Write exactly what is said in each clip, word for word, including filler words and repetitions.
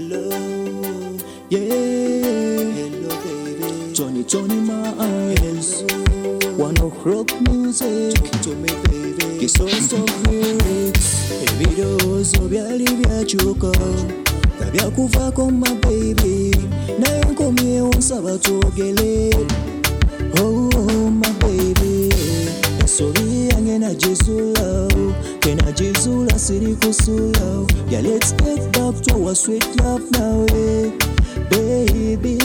Hello, yeah. Hello, baby. Johnny, Johnny, my eyes. One of rock music. Talk to me, baby. Kiss us of lyrics. Ebidozo byali byakyuka tabyakuva ko my baby. Naye nkomyewo nsaba twogere. Oh, oh, my baby. Ensobi yange nagizula, kenagizula siri kusula. Yeah, let's get back to our sweet love now, eh, baby.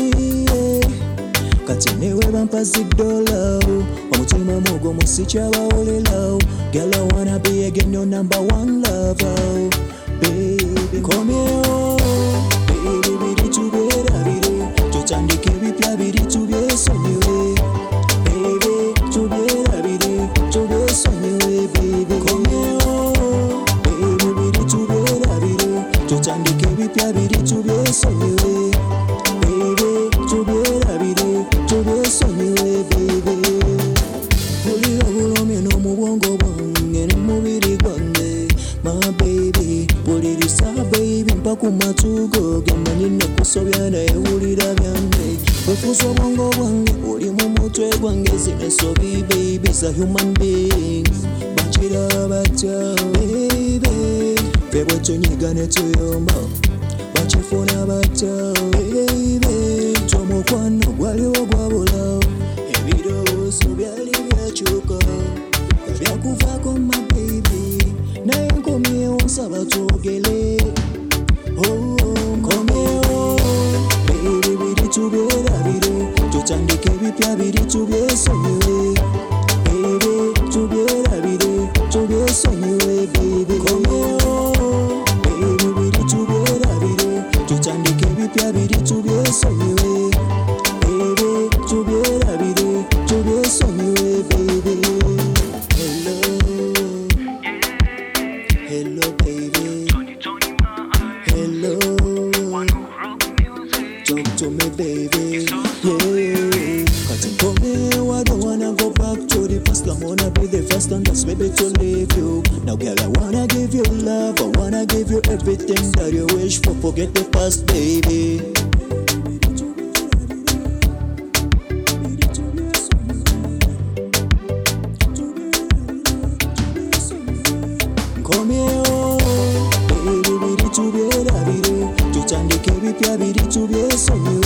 Kati newe bampazi dola, omutima mugo musikyabawolera. Girl, I wanna be again your number one lover, baby. Come here, baby, biri tubera biri, tutandike bipya biri tubyesonyiwe. Baby, tubera biri, tubyesonyiwe, baby. Come here, baby, biri tubera biri, tutandike bipya biri tubyesonyiwe. Baby, tubera biri, tubyesonyiwe, baby. Pulira bulomye n'omubwongo bwange n'omubiri gwange, my baby. Pulirisa baby mpaka matugo gamanyi nakusobya naye wulira byange. Wefuusa obwongo bwange uli mu mutwe gwange, zino ensobi baby za human beings. Bakira batya baby, ffe bwe tunyiga ne tuyomba, bakifuna batya baby. Omukwano gwaliwo gwabula, ebirowoozo byali byakyuka tabyakuvaako my baby. Naye nkomyewo nsaba twogere. Oh, oh, nkomyewo baby, biri tubyera biri, tutandike ebipya biri tubyesonyiwe. Baby, tubyera biri, tubyesonyiwe, baby. Nkomyewo baby, biri tubyera biri, tutandike ebipya biri tubyesonyiwe. Baby, tubyera biri, tubyesonyiwe, baby. Hello, hello, baby. Hello, talk to me, baby. Yeah, cause you come here, I don't wanna go back to the past. I wanna be the first and that's maybe to leave you. Now, girl, I wanna give you love, I wanna give you everything that you wish for. Forget the past, baby. Come here, baby, biri tubyera biri, tutandike ebipya biri tubyesonyiwe.